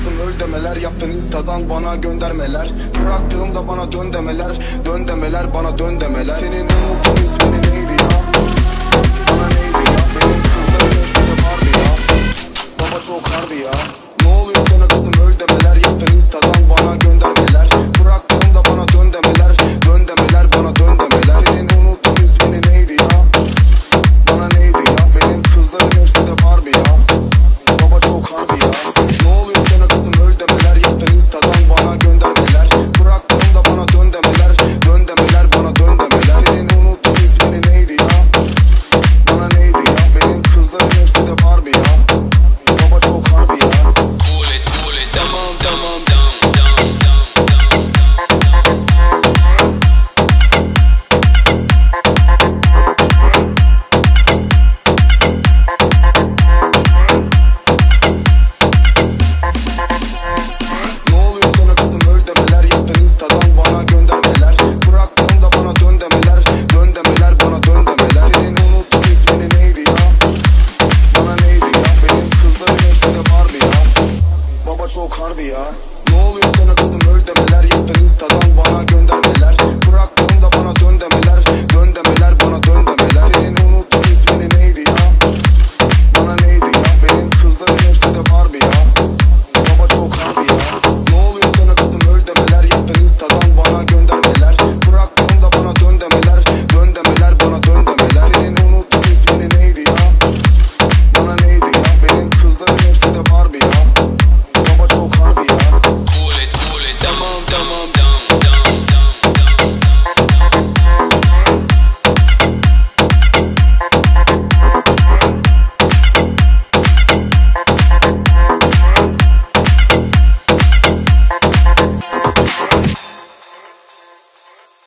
kızım öl demeler, yaptın instadan bana göndermeler. Bıraktığımda bana dön demeler, dön demeler, bana dön demeler. Senin unuttuğun ismini neydi ya? Bana neydi ya? Benim kızların üstünde vardı ya. Baba çok harbi ya. Ne oluyor sana kızım öl demeler, yaptın instadan bana göndermeler. Bıraktığımda bana dön demeler, dön demeler, bana dön demeler. Senin unuttuğun ismini neydi ya? Bana neydi ya? Benim kızların üstünde vardı ya. Baba çok harbi ya. Ne oluyor sana kızım öl demeler, yaptın instadan bana göndermeler. Bıraktığımda bana dön demeler, dön demeler, bana dön demeler. Senin unuttuğun ismini neydi ya? Bana neydi ya? Benim kızların üstünde vardı ya. Baba çok harbi ya. Tamam tamam. Çok harbi ya.